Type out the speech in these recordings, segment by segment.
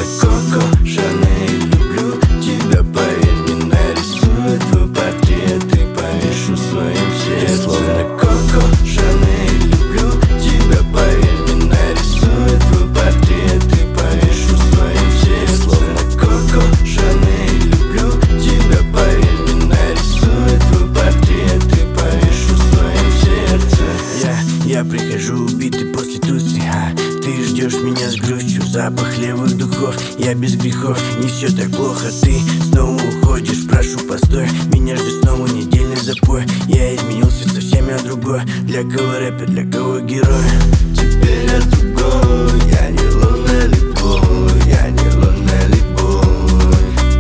Коко Шанель, люблю тебя, поверь, не нарисую твой портрет и повешу в своем сердце. Ты словно Коко Шанель, люблю тебя, поверь, не нарисую твой портрет и повешу в своем сердце. Ты словно Коко Шанель, люблю тебя, поверь, не нарисую твой портрет и повешу в своем сердце. Я прихожу убитый после тусы, ты ждешь меня с грустью, запах левых духов. Я без грехов, не все так плохо. Ты снова уходишь, прошу, постой. Меня ждет снова недельный запой. Я изменился совсем, я другой. Для кого рэпер, для кого герой? Теперь я другой, я не лунная любовь, я не лунная любовь.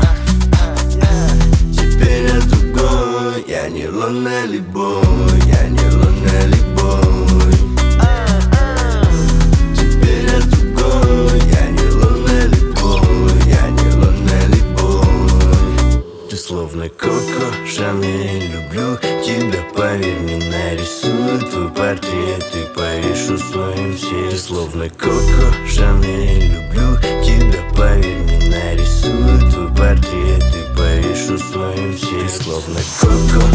Теперь я другой, я не лунная любовь, я не лунная любовь. Словно Коко Шанель, люблю тебя, поверь, не нарисую твой портрет и повешу в своем сердце. Ты словно Коко Шанель, люблю тебя, поверь, не нарисую твой портрет и повешу в своем сердце. Ты словно Коко